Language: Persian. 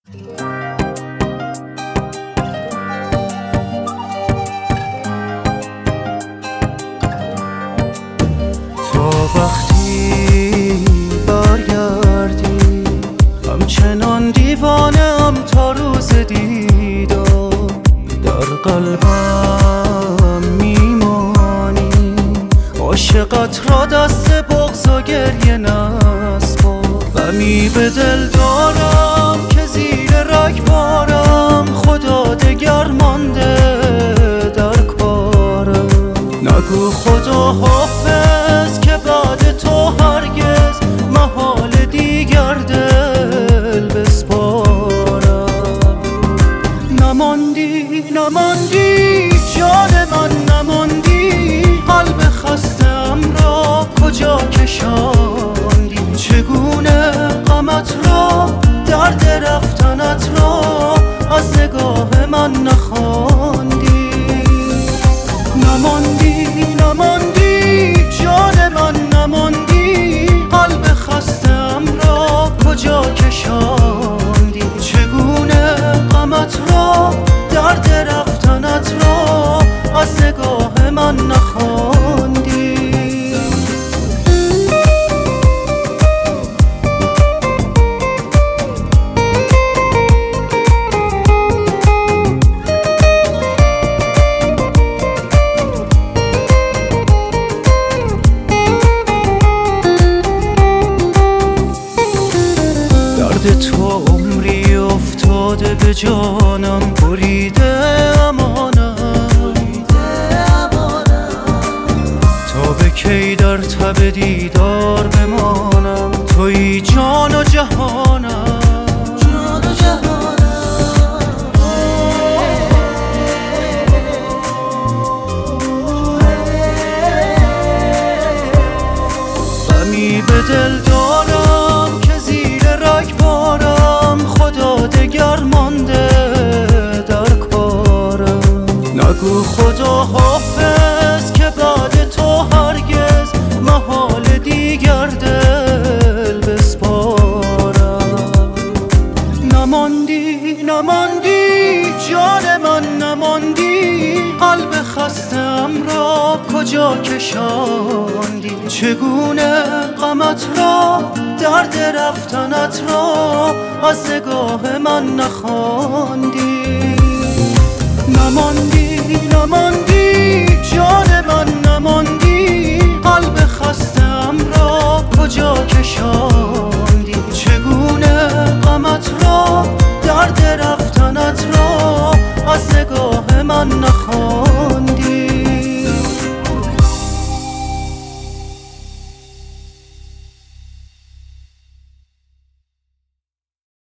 تو وقتی برگردی همچنان دیوانه‌ام تا روز دیدار، در قلبم میمانی، عاشقت را دست بغض و گریه نسپار. غمی به دل دارم که زیر رگبارم، خدا دگر مانده در کارم. نگو خدا حافظ که بعد تو هرگز محال دیگر دل بسپارم. نماندی نماندی جان من، نماندی قلب خستم را کجا کشاندی. چگونه غمت را، درد رفتنت را از نگاه من نخواندی. نماندی نماندی جان من، نماندی قلب خستم را کجا کشاندی. چگونه غمت را، درد رفتنت را از نگاه من نخواندی. تو عمری افتاده به جانم، بریده امانم تا به کی در تب دیدار بمانم. توی جان و جهانم، غمی به دل دارم که زیر رگبارم، خدا دگر مانده در کارم. نگو خدا حافظ که بعد تو هرگز محال دیگر دل بسپارم. نماندی نماندی جان من، نماندی قلب خستم را کجا کشاندی. چگونه غمت را، درد رفتنت را از نگاه من نخواندی. نماندی نماندی جان من، نماندی قلب خستم را کجا کشاندی.